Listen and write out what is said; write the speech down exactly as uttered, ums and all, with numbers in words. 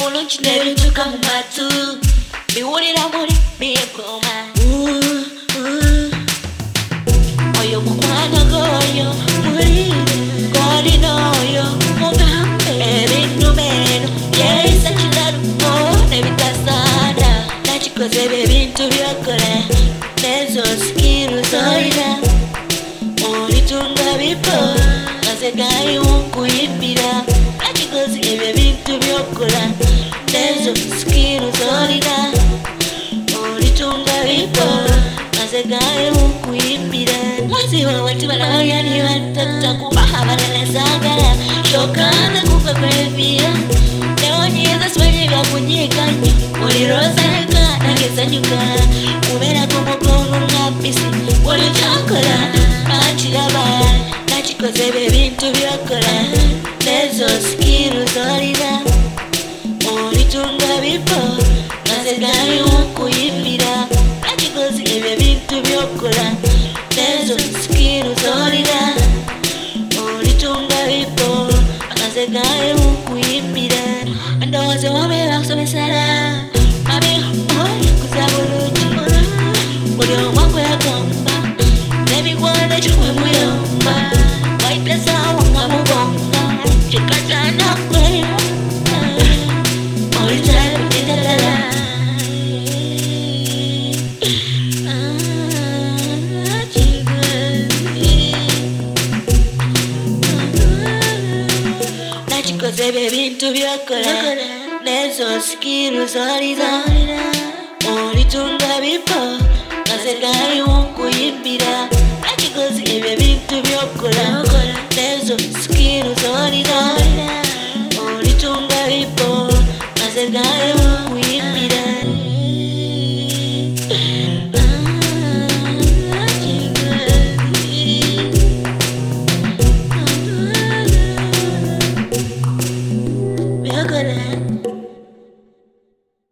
bulungi nebituuka mu matu biwulira muli byekuuma oyo mukwano g'oyo muli golina oyo mugambe ebinuma eno yeeyisa kiralu nebitasaana nakikoze ebyo ebintu byokola nezo sikiru zolina olitunga bipo maze gayiwo nkuyimbira nakikoze ebyo ebintu byokola nezo sikiru zolina olitunga bipo maze gayiwo nkuyimbira maziwa watibalawayani batata kubaha balalazaagala shokanza kufa kwevira newonyiza simanyi byakunyiganya olirozeka nagezanyuka kubeera kumugongo ngabisi buli kyakola nakiraba nakikoze ebyo ebintu byokola nezo sikiru zolina olitunga bipo maze gayiwo nkuyimbira nakikoze ebyo ebintu byokola nezo sikiru zolina olitunga bipo maze gayiwo nkuyimbira ndowooza wabeera kusomesala mami oli kuza bulungi buli omu akwegomba n'emikwano kimwe muyomba wayita saawa nga mugomba kikatana kweyomba olitala kidalala nakikoze ebyo ebintu byokola nezo sikiru zolina olitunga bipo maze gayiwo nkuyimbira nakikoze ebyo ebintu byokola nezo sikiru zolina olitunga bipo maze gayiwo nkuyimbira